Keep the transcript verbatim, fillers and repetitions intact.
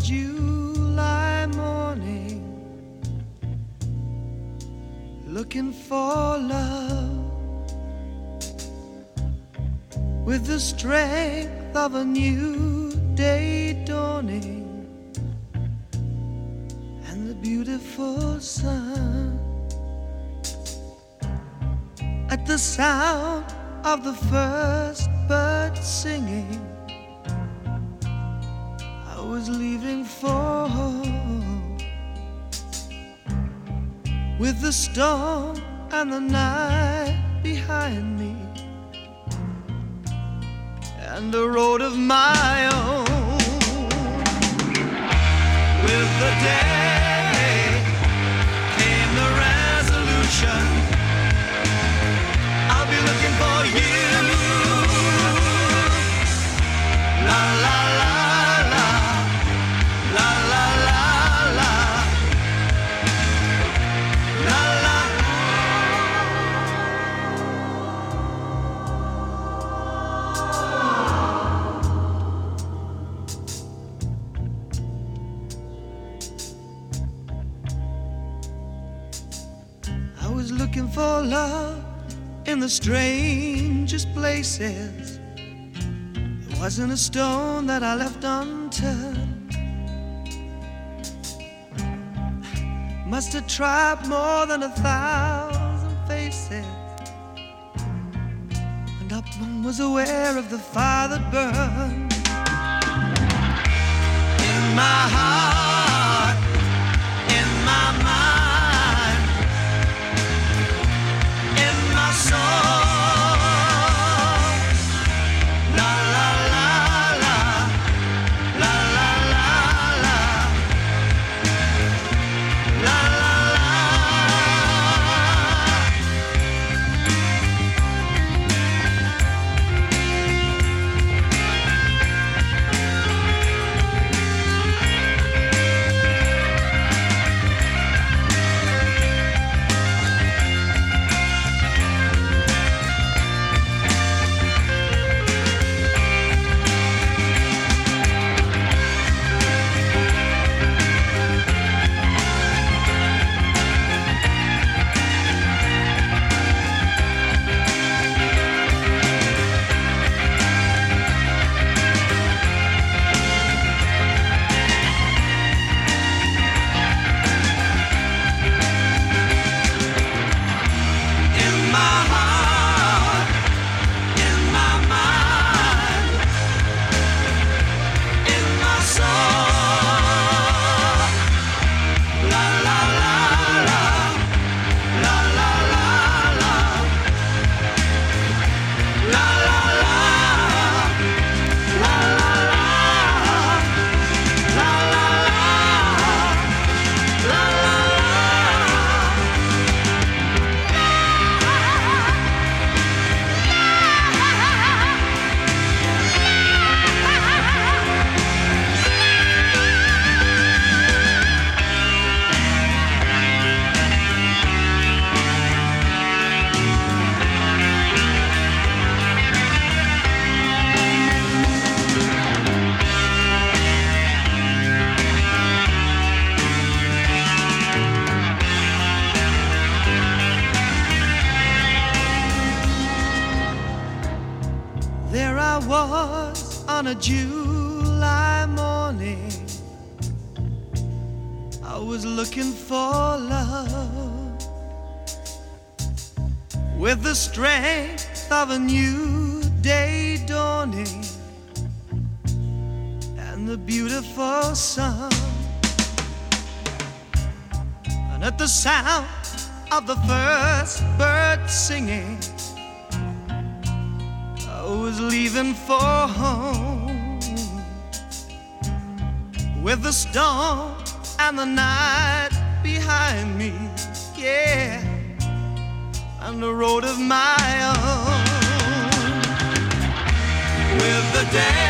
July morning, looking for love with the strength of a new day dawning and the beautiful sun. At the sound of the first bird singing, I was leaving for home, with the storm and the night behind me, and a road of my own. With the day came the resolution, I'll be looking for you. La la la la, la la la la, la la. I was looking for love in the strangest places. There wasn't a stone that I left unturned. Must have tried more than a thousand faces, and not one was aware of the fire that burned in my heart, in my mind, in my soul. La la la la, la la la la, la la la. There I was on a July morning, I was looking for love with the strength of a new day dawning and the beautiful sun. And at the sound of the first bird singing, I was leaving for home, with the storm and the night behind me, yeah, and a road of my own. With the day